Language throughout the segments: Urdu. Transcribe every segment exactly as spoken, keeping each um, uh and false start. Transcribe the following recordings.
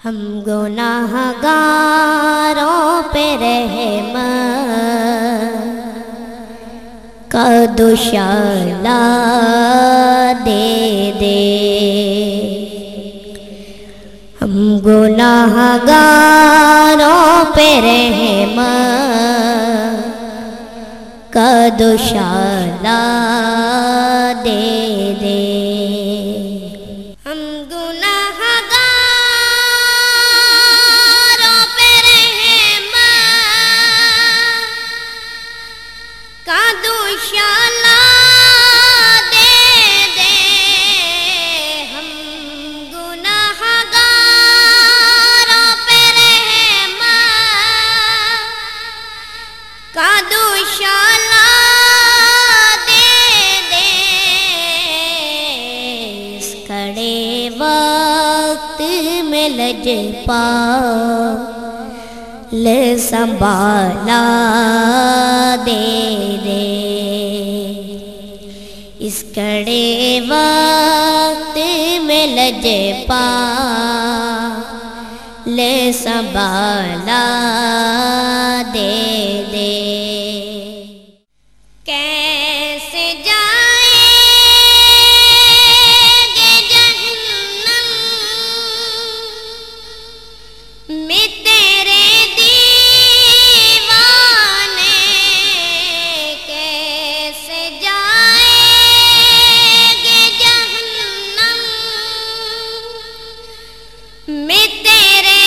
ہم گناہ گاروں پہ رحمت کا دوشالہ دے دے، ہم گناہ گاروں پہ رحمت کا دوشالہ دے دے، ہم گناہ گاروں پہ رحمت کا دوشالہ دے دے، ہم گناہ گاروں پہ رحمت کا دوشالہ کڑے وقت میں لجپال سنبھالا دے دے، اس کڑے وقت میں لجپال سنبھالا دے دے، کیسے میں تیرے دیوانے، کیسے جائیں گے جہنم میں تیرے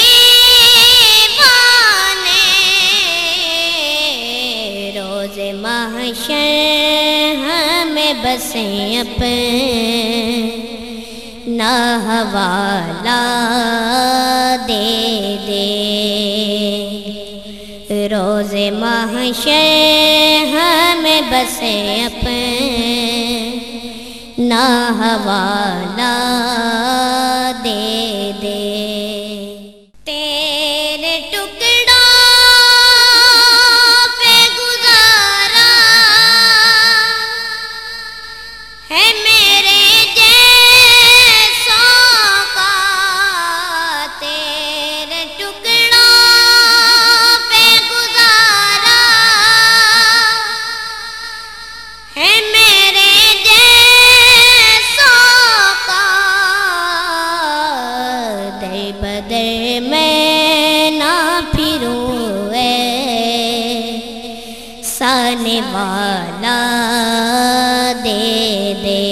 دیوانے، روز محشر ہمیں بسیں اپنا حوالہ دے دے، روز محشر ہمیں بسیں اپنا حوالہ دے دے، تیرے ٹکڑوں پہ گزارا ہے میرے بدر میں نہ پھروں اے سانے والا دے دے،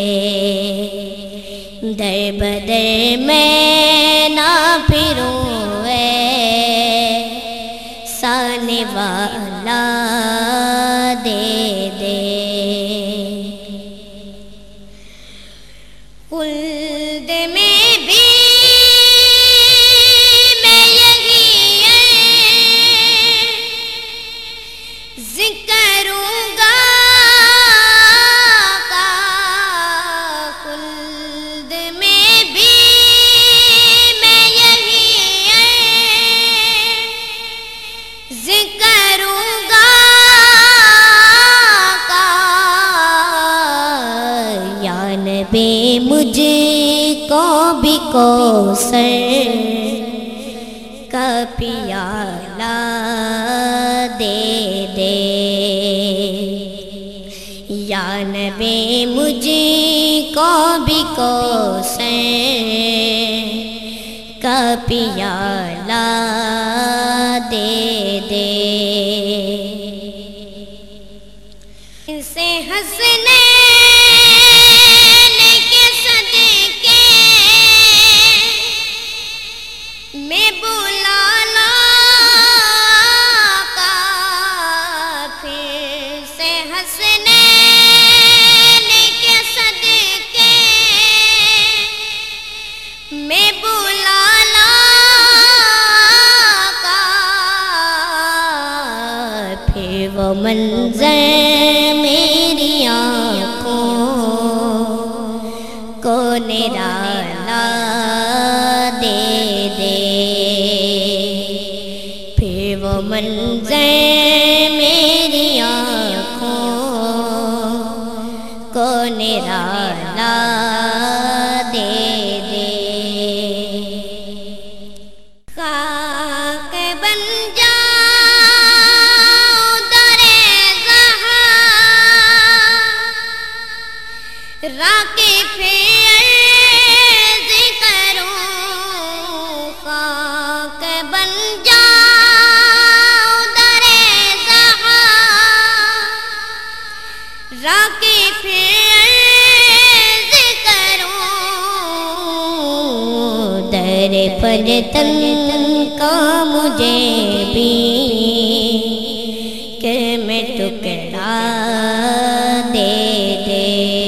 در بدر میں نہ پھروں اے سانے والا دے دے، خلد میں بھی بے مجھ کو بھی کوثر کا پیالہ دے دے، یا نبی مجھ کو بھی کوثر کا پیالہ دے دے، ان سے ہنسنے میں بلانا کا، پھر سے ہنسنے کے صدقے میں بلانا کا، پھر وہ منظر میری آنکھوں کو نرالا دے دے، پھر وہ منظر میری آنکھوں کو نرالا دے دے۔ در پنجتن کا مجھے بھی کہ میں ٹکڑا دے دے،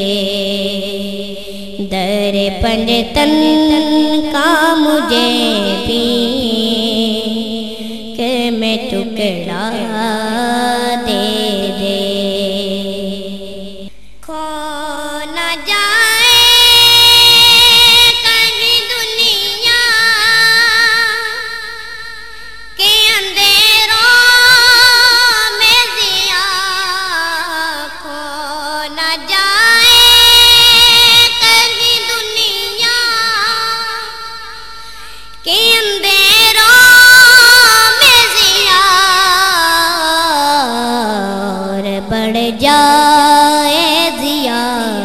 در پنجتن کا مجھے بھی کہ میں ٹکڑا دے دے۔ کھو نہ جائے کہیں دنیا کے اندھیروں میں ضیا، کھو نہ جائے کہیں دنیا کے اندھیروں میں ضیا، اور بڑھ جائے ضیا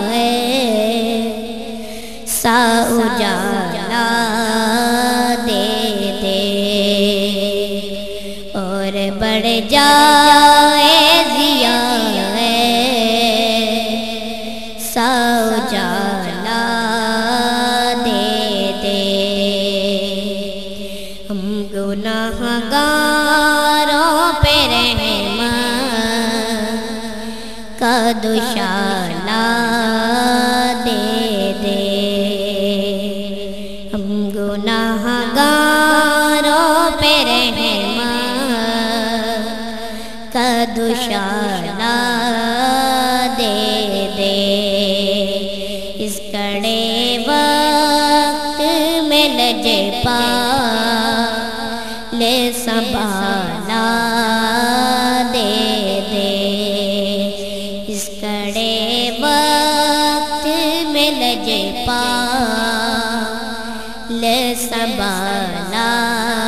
سا اجالا دے دے، اور بڑھ جائے ضیا سا اجالا دے دے۔ ہم گناہ گاروں پہ رحم کا دوشالہ دے دے، ہم گناہ گاروں پہ رحم کا دوشالہ دے دے۔ اس کڑے وقت میں لجپا لے سنبھالا دے دے، اس کڑے وقت میں لجپا لے سنبھالا